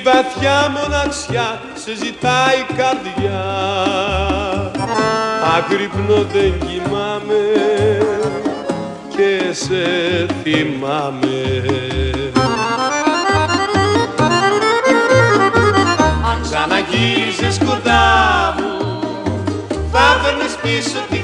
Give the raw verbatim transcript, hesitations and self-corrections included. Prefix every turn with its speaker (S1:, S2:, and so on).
S1: βαθιά μοναξιά σε ζητάει η καρδιά. Αγρυπνώ δεν κοιμάμαι και σε θυμάμαι. Αν ξαναγύριζες κοντά μου θα φέρνες πίσω